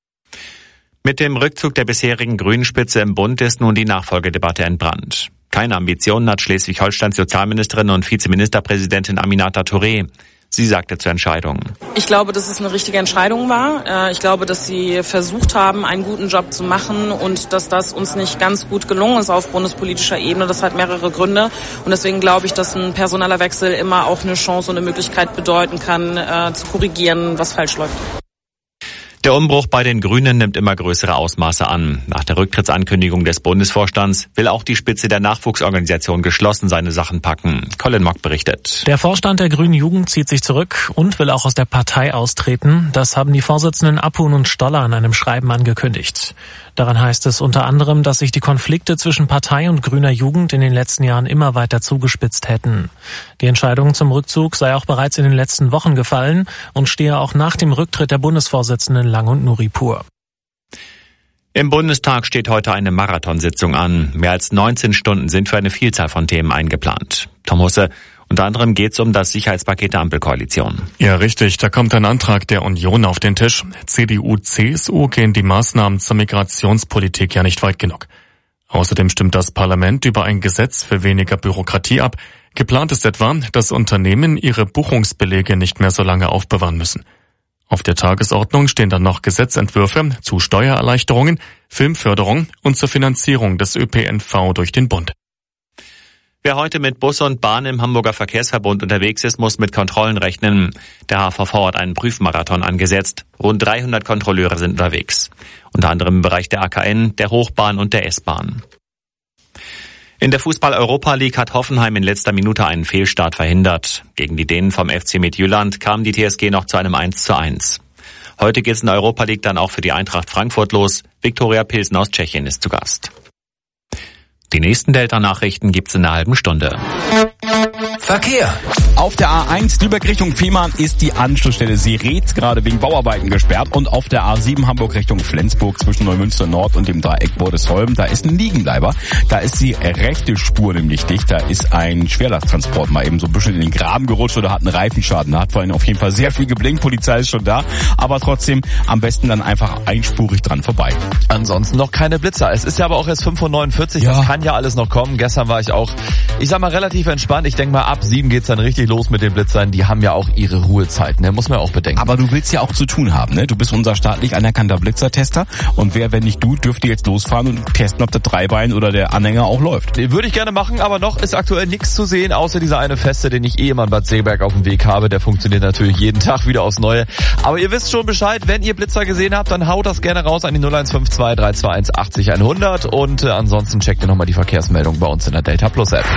Mit dem Rückzug der bisherigen Grünen-Spitze im Bund ist nun die Nachfolgedebatte entbrannt. Keine Ambitionen hat Schleswig-Holsteins Sozialministerin und Vizeministerpräsidentin Aminata Touré. Sie sagte zur Entscheidung: Ich glaube, dass es eine richtige Entscheidung war. Ich glaube, dass sie versucht haben, einen guten Job zu machen und dass das uns nicht ganz gut gelungen ist auf bundespolitischer Ebene. Das hat mehrere Gründe und deswegen glaube ich, dass ein personeller Wechsel immer auch eine Chance und eine Möglichkeit bedeuten kann, zu korrigieren, was falsch läuft. Der Umbruch bei den Grünen nimmt immer größere Ausmaße an. Nach der Rücktrittsankündigung des Bundesvorstands will auch die Spitze der Nachwuchsorganisation geschlossen seine Sachen packen. Colin Mock berichtet. Der Vorstand der Grünen Jugend zieht sich zurück und will auch aus der Partei austreten. Das haben die Vorsitzenden Apun und Stoller in einem Schreiben angekündigt. Daran heißt es unter anderem, dass sich die Konflikte zwischen Partei und grüner Jugend in den letzten Jahren immer weiter zugespitzt hätten. Die Entscheidung zum Rückzug sei auch bereits in den letzten Wochen gefallen und stehe auch nach dem Rücktritt der Bundesvorsitzenden Lang und Nuripur. Im Bundestag steht heute eine Marathonsitzung an. Mehr als neunzehn Stunden sind für eine Vielzahl von Themen eingeplant. Tom Husse, unter anderem geht es um das Sicherheitspaket der Ampelkoalition. Ja, richtig. Da kommt ein Antrag der Union auf den Tisch. C D U, C S U gehen die Maßnahmen zur Migrationspolitik ja nicht weit genug. Außerdem stimmt das Parlament über ein Gesetz für weniger Bürokratie ab. Geplant ist etwa, dass Unternehmen ihre Buchungsbelege nicht mehr so lange aufbewahren müssen. Auf der Tagesordnung stehen dann noch Gesetzentwürfe zu Steuererleichterungen, Filmförderung und zur Finanzierung des Ö P N V durch den Bund. Wer heute mit Bus und Bahn im Hamburger Verkehrsverbund unterwegs ist, muss mit Kontrollen rechnen. Der H V V hat einen Prüfmarathon angesetzt. Rund dreihundert Kontrolleure sind unterwegs. Unter anderem im Bereich der A K N, der Hochbahn und der S-Bahn. In der Fußball-Europa League hat Hoffenheim in letzter Minute einen Fehlstart verhindert. Gegen die Dänen vom F C Midtjylland kam die T S G noch zu einem eins zu eins. Heute geht's in der Europa League dann auch für die Eintracht Frankfurt los. Viktoria Pilsen aus Tschechien ist zu Gast. Die nächsten Delta-Nachrichten gibt's in einer halben Stunde. Verkehr. Auf der A eins Lübeck Richtung Fehmarn ist die Anschlussstelle Seretz gerade wegen Bauarbeiten gesperrt und auf der A sieben Hamburg Richtung Flensburg zwischen Neumünster Nord und dem Dreieck Bordesholm, da ist ein Liegenbleiber. Da ist die rechte Spur nämlich dicht. Da ist ein Schwerlasttransport mal eben so ein bisschen in den Graben gerutscht oder hat einen Reifenschaden. Da hat vorhin auf jeden Fall sehr viel geblinkt. Polizei ist schon da. Aber trotzdem am besten dann einfach einspurig dran vorbei. Ansonsten noch keine Blitzer. Es ist ja aber auch erst fünf Uhr neunundvierzig. Ja. Das kann ja alles noch kommen. Gestern war ich auch, ich sag mal, relativ entspannt. Ich denke mal, ab sieben geht's dann richtig los mit den Blitzern. Die haben ja auch ihre Ruhezeiten, ne? Muss man ja auch bedenken. Aber du willst ja auch zu tun haben, ne? Du bist unser staatlich anerkannter Blitzertester und wer, wenn nicht du, dürfte jetzt losfahren und testen, ob der Dreibein oder der Anhänger auch läuft. Würde ich gerne machen, aber noch ist aktuell nichts zu sehen, außer dieser eine Feste, den ich eh immer in Bad Seeberg auf dem Weg habe. Der funktioniert natürlich jeden Tag wieder aufs Neue. Aber ihr wisst schon Bescheid, wenn ihr Blitzer gesehen habt, dann haut das gerne raus an die null eins fünf zwei drei zwei eins achtzig hundert und äh, ansonsten checkt ihr nochmal die Verkehrsmeldung bei uns in der Delta Plus App.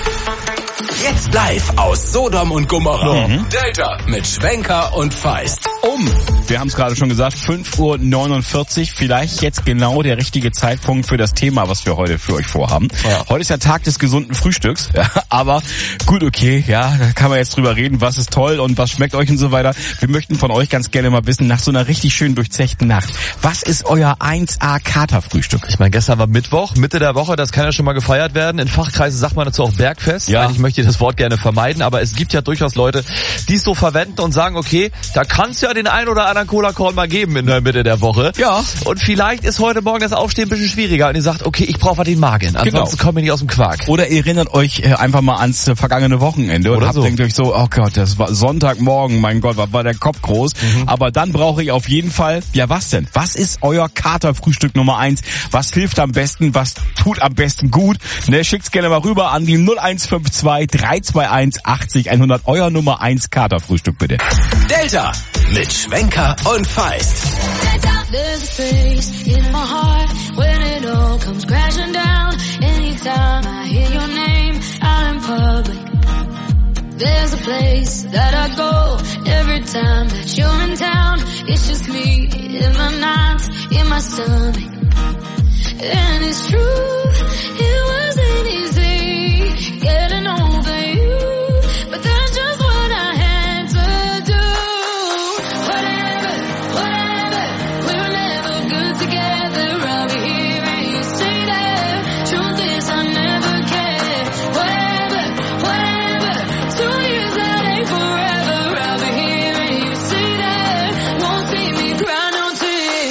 Jetzt live aus Sodom und Gomorra. Mhm. Delta mit Schwenker und Feist. um, wir haben es gerade schon gesagt, fünf Uhr neunundvierzig, vielleicht jetzt genau der richtige Zeitpunkt für das Thema, was wir heute für euch vorhaben. Ja. Heute ist ja Tag des gesunden Frühstücks, ja, aber gut, okay, ja, da kann man jetzt drüber reden, was ist toll und was schmeckt euch und so weiter. Wir möchten von euch ganz gerne mal wissen, nach so einer richtig schön durchzechten Nacht, was ist euer eins A Katerfrühstück? Ich meine, gestern war Mittwoch, Mitte der Woche, das kann ja schon mal gefeiert werden. In Fachkreisen sagt man dazu auch Bergfest. Ja. Eigentlich möchte ich das Wort gerne vermeiden, aber es gibt ja durchaus Leute, die es so verwenden und sagen, okay, da kann es ja den ein oder anderen Cola-Korn mal geben in der Mitte der Woche. Ja. Und vielleicht ist heute Morgen das Aufstehen ein bisschen schwieriger und ihr sagt, okay, ich brauche was den Magen. Ansonsten genau. kommen wir nicht aus dem Quark. Oder ihr erinnert euch äh, einfach mal ans äh, vergangene Wochenende und habt so. denkt euch so, oh Gott, das war Sonntagmorgen, mein Gott, was war der Kopf groß. Mhm. Aber dann brauche ich auf jeden Fall, ja was denn? Was ist euer Katerfrühstück Nummer eins? Was hilft am besten? Was tut am besten gut? Ne, schickt's gerne mal rüber an die null eins fünf zwei drei zwei eins achtzig hundert. Euer Nummer eins Katerfrühstück bitte. Delta mit Schwenker und Feist. There's a place in my heart when it all comes crashing down. Anytime I hear your name out in public. There's a place that I go every time that you're in town. It's just me in my nights, in my stomach. And it's true, it wasn't easy getting over you, but that's just what I had to do. Whatever, whatever, we were never good together. I'll be here and you say that. Truth is I never cared. Whatever, whatever, two years that ain't forever. I'll be here and you say that. Won't see me cry no tears.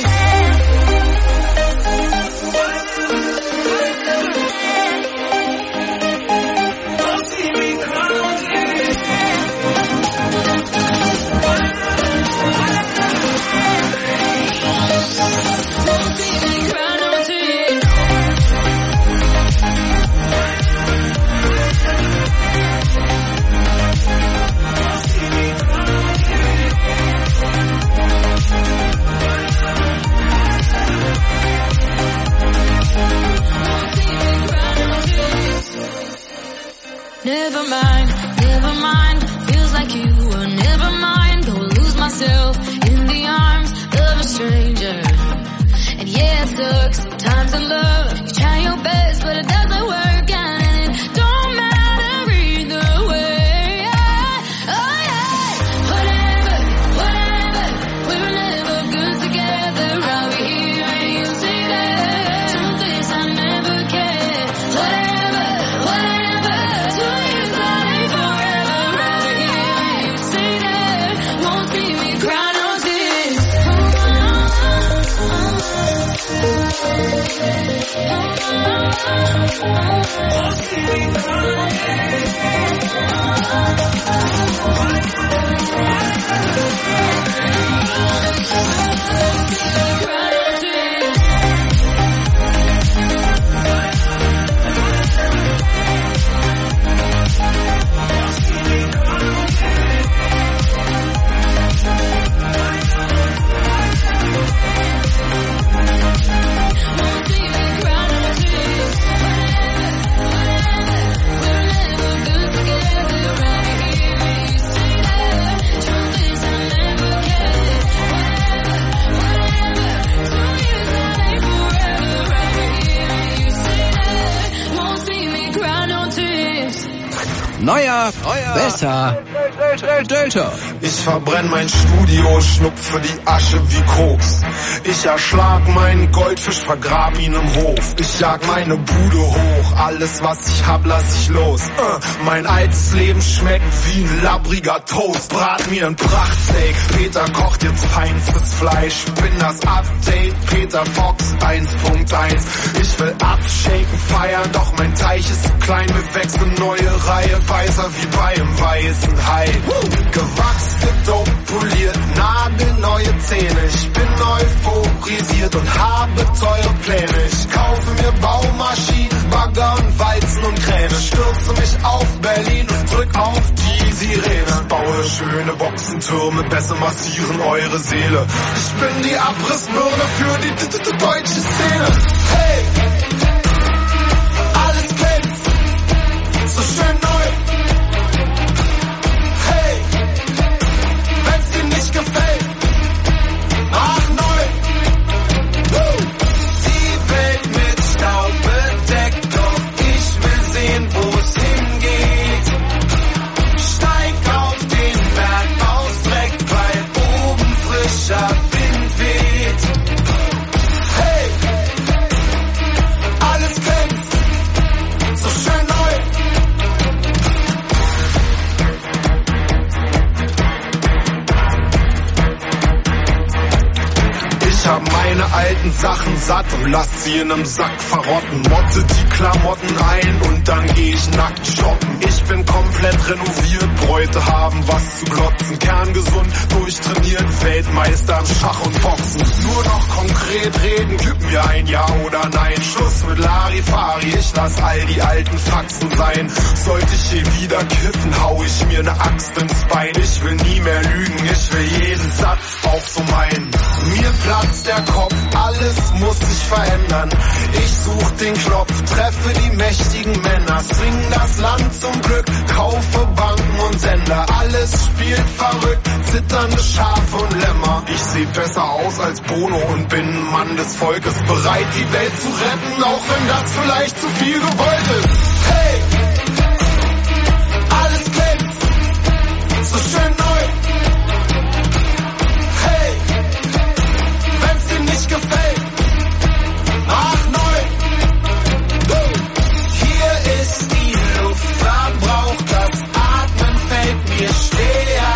Never mind, never mind, feels like you were never mind. Go lose myself in the arms of a stranger. And yeah, it sucks sometimes in love. You try your best, but it doesn't work out. And it don't matter either way. Oh yeah, whatever, whatever, we were never good together. I'll be here and you say that. Truth is I never cared. Whatever, whatever, two years that ain't forever. I'll be here and you say that. Won't see me cry no tears. Won't see me cry Neuer, Neuer, besser, Delta. Ich verbrenn mein Studio, schnupfe die Asche wie Koks. Ich erschlag meinen Goldfisch, vergrab ihn im Hof. Ich jag meine Bude hoch, alles was ich hab, lass ich los. Uh, mein altes Leben schmeckt wie ein labbriger Toast. Brat mir ein Prachtsteak, Peter kocht jetzt feinstes Fleisch. Bin das Update, Peter Fox eins Punkt eins. Ich will abshaken, feiern, doch mein Teich ist zu klein. Mir wächst eine neue Reihe, weißer wie beim weißen Hai. Gewachs, gedopt, poliert, nagelneue Zähne. Ich bin euphorisiert und habe teure Pläne. Ich kaufe mir Baumaschinen, Bagger und Walzen und Kräne. Stürze mich auf Berlin und drück auf die Sirene. Baue schöne Boxentürme, besser massieren eure Seele. Ich bin die Abrissbirne für die d- d- deutsche Szene. Hey! Alles glänzt, so schön neu. Hey! Wenn's dir nicht gefällt, hab meine alten Sachen satt und lass sie in nem Sack verrotten. Motte die Klamotten ein und dann geh ich nackt shoppen. Ich bin komplett renoviert, Bräute haben was zu glotzen. Kerngesund, durchtrainiert, Weltmeister im Schach und Boxen. Nur noch konkret reden, gib mir ein Ja oder Nein. Schluss mit Larifari, ich lass all die alten Faxen sein. Sollte ich je wieder kiffen, hau ich mir ne Axt ins Bein. Ich will nie mehr lügen, ich will jeden Satz auch so meinen. Mir platzt der Kopf, alles muss sich verändern. Ich such den Knopf, treffe die mächtigen Männer, swing das Land zum Glück, kaufe Banken und Sender. Alles spielt verrückt, zitternde Schafe und Lämmer. Ich seh besser aus als Bono und bin ein Mann des Volkes, bereit die Welt zu retten, auch wenn das vielleicht zu viel gewollt ist. Hey, alles glänzt, so schön neu. Hey, wenn's dir nicht gefällt, mach neu. Hier ist die Luft verbraucht, das Atmen fällt mir schwer.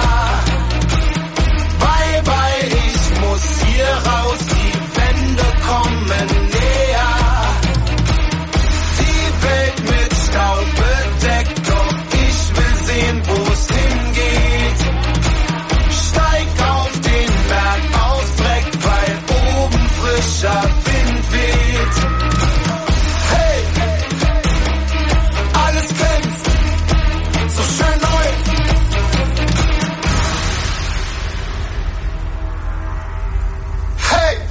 Bye bye, ich muss hier raus, die Wände kommen näher. Die Welt mit Staub bedeckt, doch ich will sehen, wo's hingeht. Steig auf den Berg aus Dreck, weil oben frischer Wind weht. Hey, alles glänzt, so schön neu. Hey!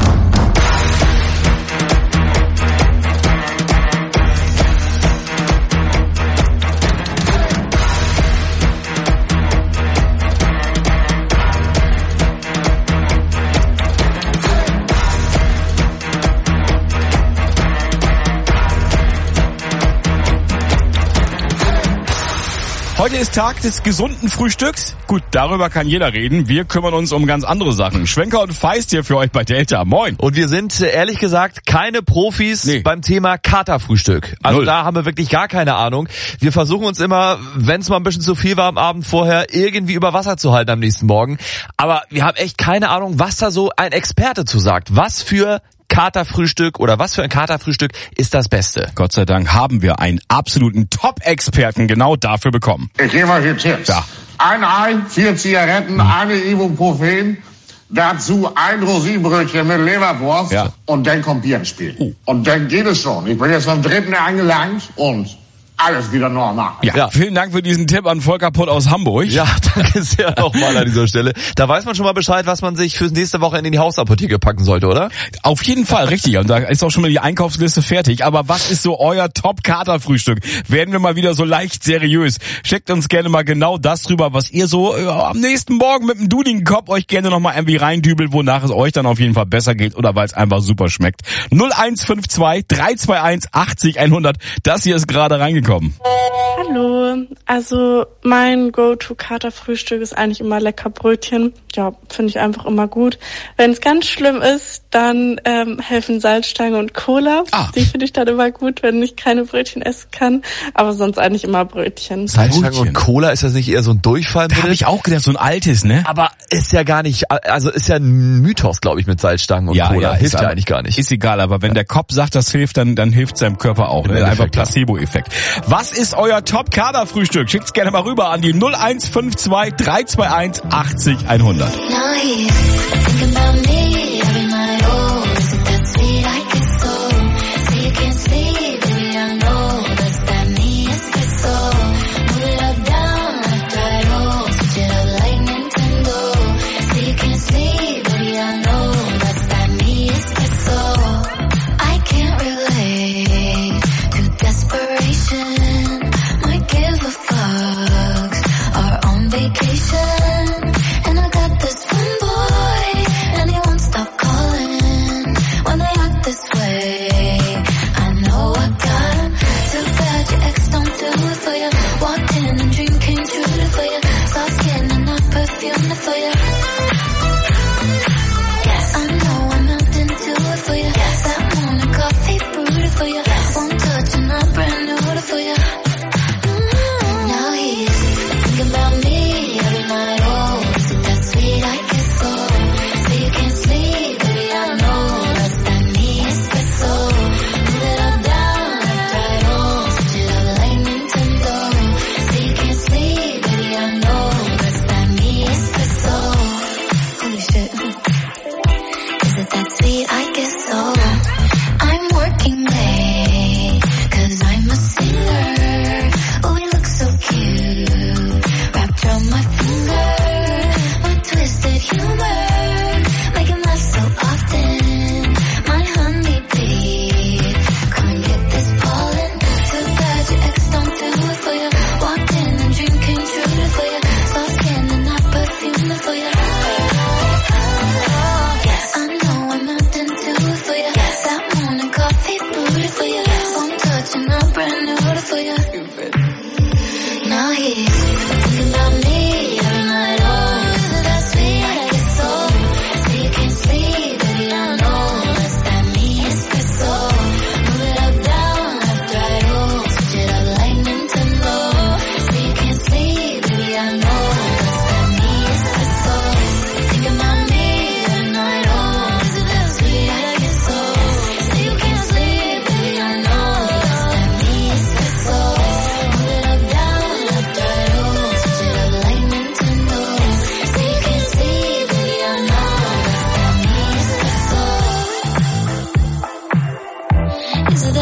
Heute ist Tag des gesunden Frühstücks. Gut, darüber kann jeder reden. Wir kümmern uns um ganz andere Sachen. Schwenker und Feist hier für euch bei Delta. Moin. Und wir sind, ehrlich gesagt, keine Profis nee. beim Thema Katerfrühstück. Also Null. Da haben wir wirklich gar keine Ahnung. Wir versuchen uns immer, wenn es mal ein bisschen zu viel war am Abend vorher, irgendwie über Wasser zu halten am nächsten Morgen. Aber wir haben echt keine Ahnung, was da so ein Experte zu sagt. Was für Katerfrühstück oder was für ein Katerfrühstück ist das Beste? Gott sei Dank haben wir einen absoluten Top-Experten genau dafür bekommen. Ich gebe euch jetzt Tipps. Ja. Ein Ei, vier Zigaretten, eine Ibuprofen, dazu ein Rosinenbrötchen mit Leberwurst ja. und dann kommt Bierspiel. Uh. Und dann geht es schon. Ich bin jetzt am dritten angelangt und alles wieder normal. Ja, ja, vielen Dank für diesen Tipp an Volker Putt aus Hamburg. Ja, danke sehr nochmal an dieser Stelle. Da weiß man schon mal Bescheid, was man sich fürs nächste Wochenende in die Hausapotheke packen sollte, oder? Auf jeden Fall, richtig. Und da ist auch schon mal die Einkaufsliste fertig. Aber was ist so euer Top-Kater-Frühstück? Werden wir mal wieder so leicht seriös. Schickt uns gerne mal genau das drüber, was ihr so ja, am nächsten Morgen mit dem dudigen Kopf euch gerne nochmal irgendwie reindübelt, wonach es euch dann auf jeden Fall besser geht oder weil es einfach super schmeckt. null eins fünf zwei drei zwei eins achtzig hundert. Das hier ist gerade reingekommen. Hallo, also mein Go-To-Kater-Frühstück ist eigentlich immer lecker Brötchen. Ja, finde ich einfach immer gut. Wenn es ganz schlimm ist, dann ähm, helfen Salzstange und Cola. Ah. Die finde ich dann immer gut, wenn ich keine Brötchen essen kann. Aber sonst eigentlich immer Brötchen. Salzstange und Cola, ist das nicht eher so ein Durchfall? Da habe ich auch gedacht, so ein altes, ne? Aber ist ja gar nicht, also ist ja ein Mythos, glaube ich, mit Salzstangen und ja, Cola. Ja, hilft ja aber, eigentlich gar nicht. Ist egal, aber wenn der Kopf sagt, das hilft, dann dann hilft seinem Körper auch. Ne? Einfach Placebo-Effekt. Was ist euer Top-Kader-Frühstück? Schickt's gerne mal rüber an die null eins fünf zwei drei zwei eins achtzig hundert.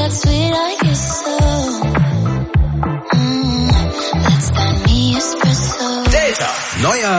that sweet like